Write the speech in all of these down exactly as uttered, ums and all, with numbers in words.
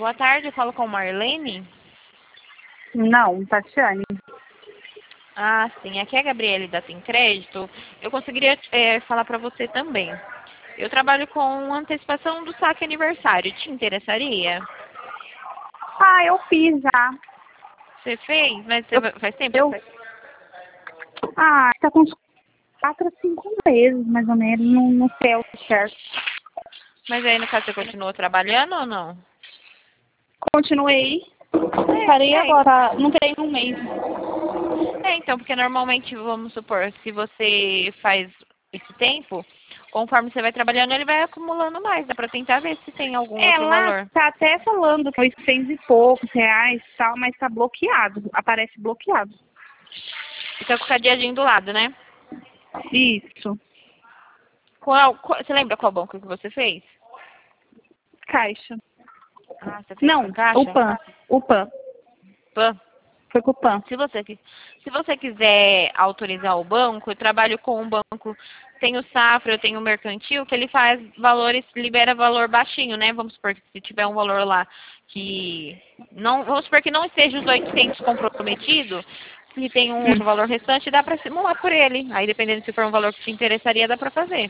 Boa tarde, eu falo com Marlene. Não, Tatiane. Ah, sim, aqui é a Gabriele da Tem Crédito. Eu conseguiria é, falar para você também. Eu trabalho com antecipação do saque aniversário. Te interessaria? Ah, eu fiz já. Você fez? Mas você Eu, faz tempo? eu, ah, tá com uns quatro a cinco meses, mais ou menos, não, não sei ao certo. Mas aí, no caso, você continuou trabalhando ou não? Continuei. É, Parei é, agora, não tem um mês. é, então, porque normalmente, vamos supor, se você faz esse tempo, conforme você vai trabalhando, ele vai acumulando mais. Dá pra tentar ver se tem algum outro Ela valor. tá até falando que oitocentos e poucos reais e tal, mas tá bloqueado. Aparece bloqueado. Fica com o cadeadinho do lado, né? Isso. Qual, qual- você lembra qual banco que você fez? Caixa. Ah, você fez com a Não, o Caixa? PAN. O PAN. Pan. Foi com o PAN. Se você, qui- se você quiser autorizar o banco, eu trabalho com um banco, tem o Safra, eu tenho o Mercantil, que ele faz valores, libera valor baixinho, né? Vamos supor que se tiver um valor lá que não, vamos supor que não esteja os oitocentos comprometido, se tem um outro Hum. valor restante, dá para simular por ele. Aí, dependendo se for um valor que te interessaria, dá para fazer.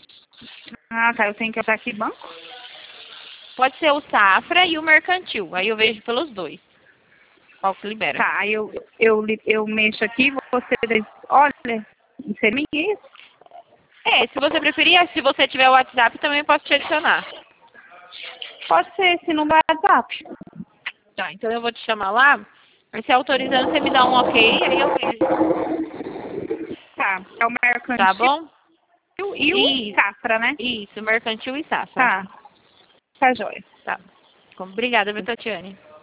Ah, tá. Eu tenho que usar aqui banco? Pode ser o Safra e o Mercantil. Aí eu vejo pelos dois. Qual que libera? Tá, aí eu, eu, li- eu mexo aqui, você diz, olha, não sei nem isso. É, se você preferir, se você tiver o WhatsApp, também posso te adicionar. Pode ser esse número do WhatsApp. Tá, então eu vou te chamar lá. Aí se autorizando, você me dá um ok, aí eu vejo. Tá, é o Tá mercantil bom? e o Isso, Safra, né? isso, mercantil e safra. Tá, tá jóia. Tá. Obrigada, viu, Tatiane?